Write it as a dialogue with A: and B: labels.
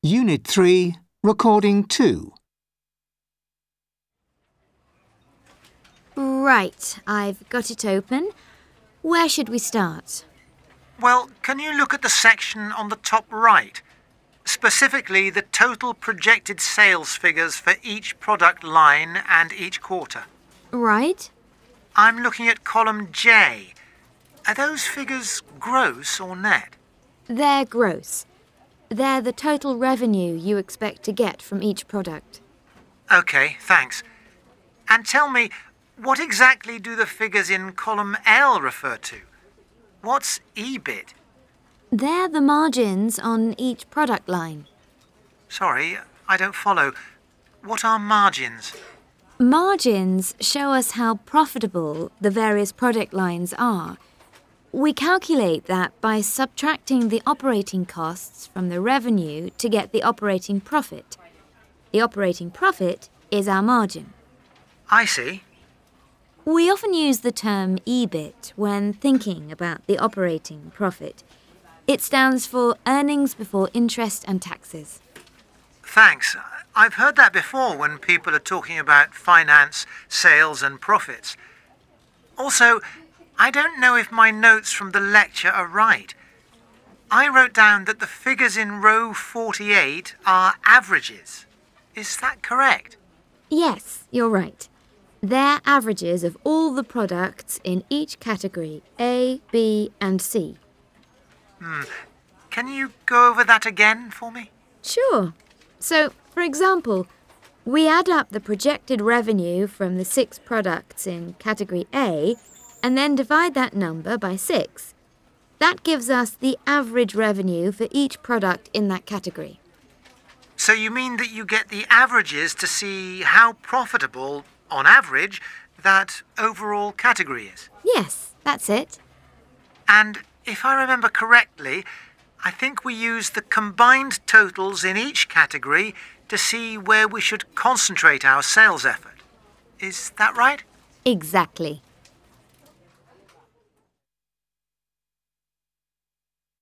A: Unit 3, Recording 2.
B: Right, I've got it open. Where should we start?
C: Well, can you look at the section on the top right? Specifically, the total projected sales figures for each product line and each quarter.
B: Right.
C: I'm looking at column J. Are those figures gross or net?
B: They're gross. They're the total revenue you expect to get from each product.
C: OK, thanks. And tell me, what exactly do the figures in column L refer to? What's EBIT?
B: They're the margins on each product line.
C: Sorry, I don't follow. What are margins?
B: Margins show us how profitable the various product lines are. We calculate that by subtracting the operating costs from the revenue to get the operating profit. The operating profit is our margin.
C: I see.
B: We often use the term EBIT when thinking about the operating profit. It stands for earnings before interest and taxes.
C: Thanks. I've heard that before when people are talking about finance, sales and profits. Also, I don't know if my notes from the lecture are right. I wrote down that the figures in row 48 are averages. Is that correct?
B: Yes, you're right. They're averages of all the products in each category, A, B and C.
C: Can you go over that again for me?
B: Sure. So, for example, we add up the projected revenue from the 6 products in category A and then divide that number by 6. That gives us the average revenue for each product in that category.
C: So you mean that you get the averages to see how profitable, on average, that overall category is?
B: Yes, that's it.
C: And if I remember correctly, I think we use the combined totals in each category to see where we should concentrate our sales effort. Is that right?
B: Exactly.